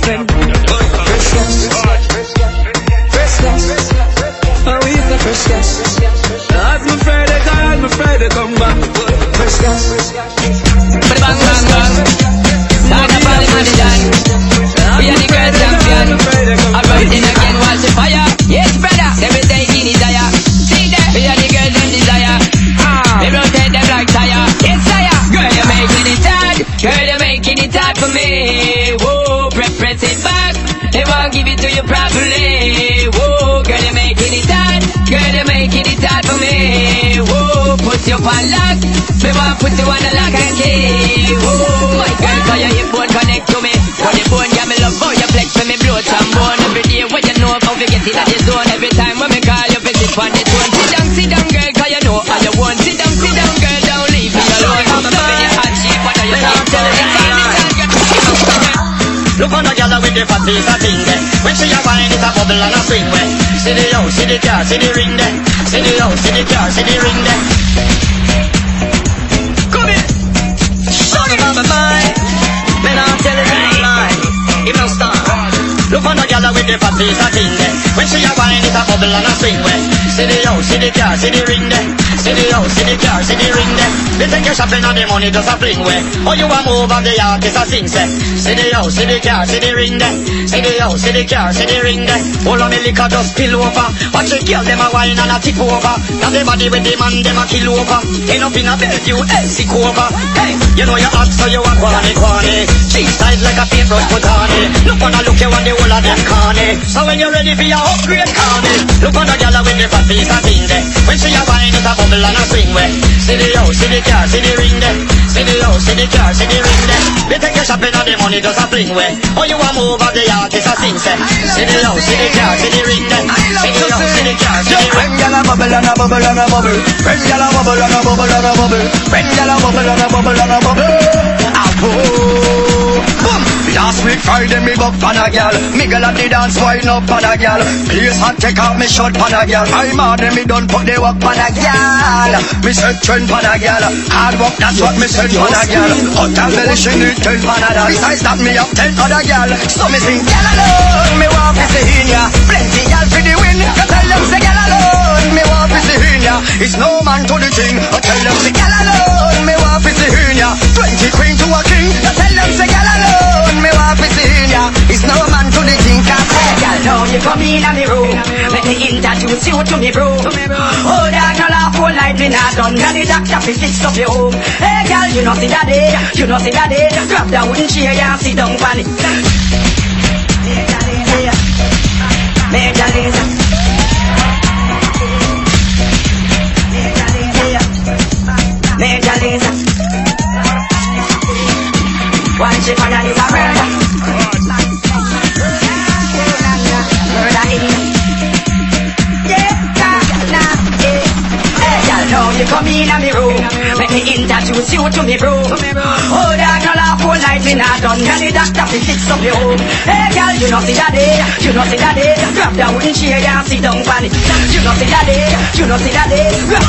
friend. Fresh gas. Fresh gas. Oh, we the fresh gas. As my Friday come back. Fresh gas. Bang bang bang. Talk about the money done. We are the great champion. I'm burning again, watch the fire. Yes, brother, every day in desire. See that? We are the girls in desire. We rotate them like tire. Yes, sire. Girl, you're making it hard. Girl, you're making it hard for me. Whoa, press it back. They won't give it to you properly. Whoa, girl, you're making it hard. Girl, you're making it hard for me. Whoa, put you on lock. Me want put you on the lock and key. Whoa, my girl, cause your hip bone connect to me. Cause the bone got me love how you flex for me blow some bone. Every day when you know how to get it at the zone. Every time when me call you visit on the tone. Sit down girl, cause you know how you want. Sit down girl, don't leave me alone. I'm loving your hot shape, what are you telling me? Look on the girl with the fat piece of thing there. When she a wine, it's a bubble and a swing way. See the house, see the car, see the ring there. See the house, see the car, see the ring there. Come in. Shut up on my mind. Man, I'm telling you my mind. It don't stop. Look on the girl with the fat piece of thing there. When she a wine, it's a bubble and a swing way. See the house, see the car, see the ring there. See the house, see the car, see the ring there. They take your shopping and the money just a fling way. Oh, you a move and the artist a sing say. See the house, see the car, see the ring there. See the house, see the car, see the ring there. All of me liquor just spill over. Watch the girl them a wine and a tip over. Now the body with the man them a kill over. End up in a Bellevue, sick over. Hey, you know you hot so you a corny. Cheese tight like a paintbrush put on it. Look on a look you want the whole of them corny. So when you're ready for your upgrade corny, look on the girl with the fat piece of thing there. When she a wine it's a bubble and a swing way. See the house, see the car, see the ring there. See the house, see the car, see the ring there. They take your shopping and the money just a fling way. Oh, you a move of the artist a sing say. See the house, see the car, see the ring there. See the house, see the car, see the ring. When y'all a bubble and a bubble and a bubble. When y'all a bubble and a bubble and a bubble. When y'all a bubble and a bubble and a bubble. Boom! Last week Friday me buck pan a gal. Me girl at the dance wine up pan a gal. Place hot take off me short pan a gal. My man me done put the work pan a gal. Me said trend pan a gal. Hard work that's what me said pan a gal. Hot and belly she need 10 pan a gal. Besides that me have 10 other gal. So me sing gal alone. Me want to see in ya. Plenty gal for the win. I tell them say gal alone. Me want to see in ya. It's no man to the thing. I tell them say gal alone. Me want to see in ya. 20 queen to a king. I tell them say gal alone. Me want to see in ya. It's no man to the thing. Cause hey gal now you come in a me room. Let me introduce you to me bro. Oh dog no laugh all night me not done. Now the doctor fi fix up your home. Hey gal you know see daddy. You know see daddy. Grab that wooden chair and sit down on it. Major Lisa. Major Lisa. One chip and that is a murder. Murder in. Yeah, nah, yeah. Hey, y'all know you come in a me room. Let me introduce you to me bro. Oh, dog, no laugh all night me not done. Can the doctor fi fix up your home? Hey, girl, you know see daddy. You know see daddy. Grab that wooden chair and sit down on it. You know see daddy. You know see daddy.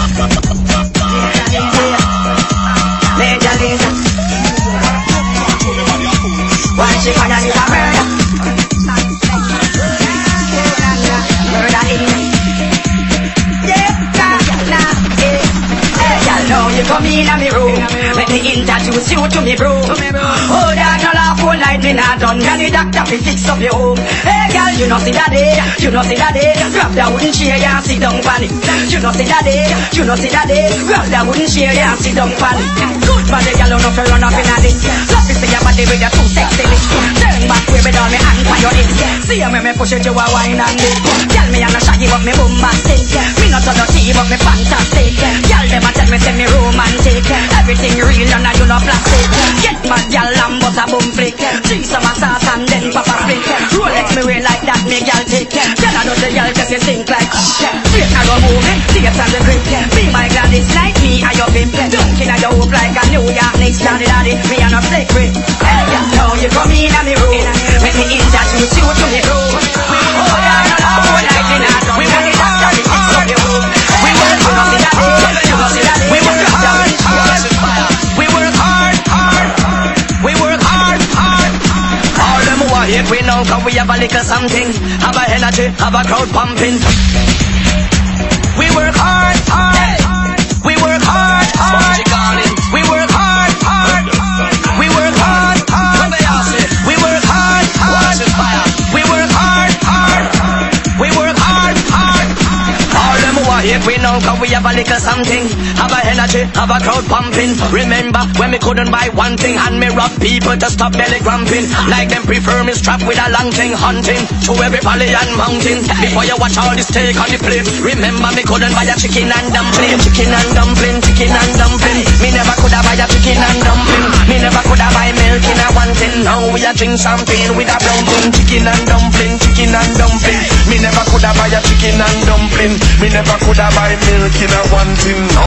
Major Lisa. One chip and that is a murder. Murder in. Yeah, nah, yeah. Hey, y'all know you come in a me room. Let me introduce you to me bro. Oh, dog, no laugh all night me not done. Can the doctor fi fix up your home? Hey, girl, you know see daddy. You know see daddy. Grab that wooden chair and sit down on it. You know see daddy. You know see daddy. Grab that wooden chair and sit down on it. Good body, girl, you know fi run up in a this. Love to see your body with your too sexy lips. Turn back way with all me hand for your hips. See me push it, you a wine and dip. Girl, me a no shaggy but me bombastic. Me not so dirty but me fantastic. Girl, them a tell me say me romantic. Everything real and you no plastic. Get mad, girl, and bust a boom flick. See some sauce and then pop a flick. Rolex me way like that, me girl take. Girl, I know the girl cause you think like straight I go move, see us as a grip. Be my Gladys like me, I your pimp. Dunking at your hoop like a New York Knicks. Daddy, me a no secret. Hey, now you come in a me room. Let me introduce you to me room. Oh, yeah, no, no, like me not. We want it after the fix up your room. We work hard, we work hard. We work hard, hard. We work hard, hard. All them who are hate, we we know cause we have a little something. Have a energy, have a crowd pumping. We work hard, hard. We work hard, hard. We work hard, hard. We work hard, hard. We work hard, hard. We work hard, hard. We work hard, hard. All them who are here, we know cause we have a little something. Have a energy, have a crowd pumping. Remember when me couldn't buy one thing and me rob people to stop belly cramping. Like them prefer me strapped with a long thing hunting to every valley and mountain. Before you watch all this steak on the plate, remember me couldn't buy a chicken and dumpling. Chicken and dumpling, chicken and dumpling. Me never coulda buy a chicken and dumpling. Me never coulda buy milk in a one tin. Now we a drink champagne with a brown tin. Chicken and dumpling, chicken and dumpling. Me never coulda buy a chicken and dumpling. Me never coulda buy milk in a one tin.